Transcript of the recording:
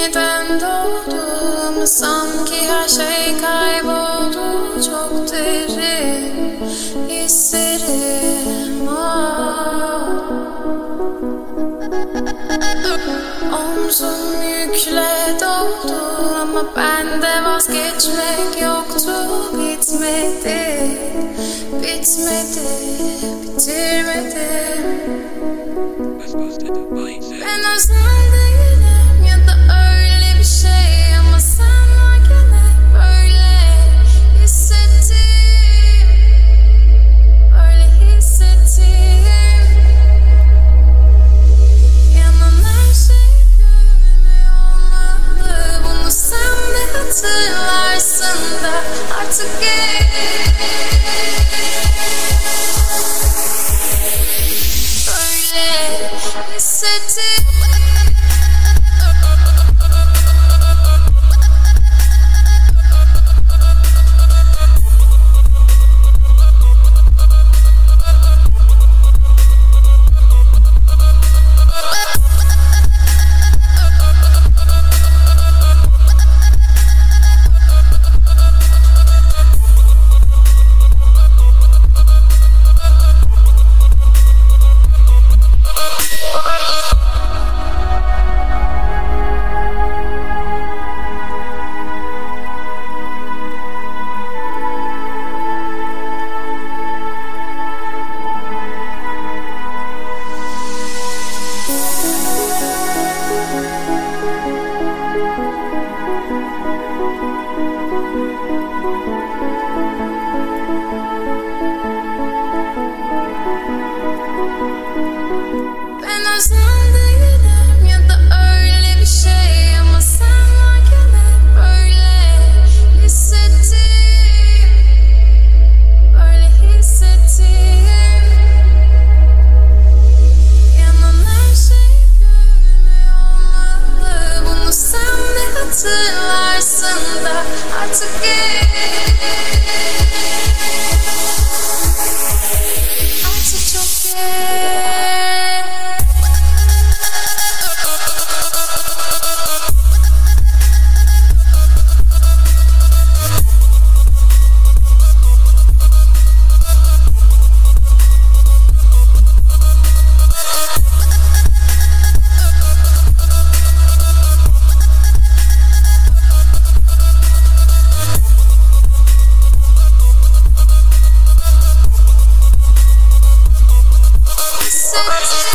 yeniden doğdum. Sanki her şey kayboldu. Çok derin hislerim. Omzum yükle doldu ama bende vazgeçmek yoktu. Bitmedi, bitmedi, bitirmedim. Ben özlem değilim ya da öyle bir şey, ama sen varken hep böyle hissettim, böyle hissettim. Yanan her şey gülme olmalı. Bunu sen de hatırlarsın da artık gel. Hissettim. Ben özlem değilim ya da öyle bir şey, ama sen varken hep böyle hissettim, böyle hissettim. Yanan her şey gülme olmalı. Bunu sen de hatırlarsın da artık gel. Artık çok gel. Sense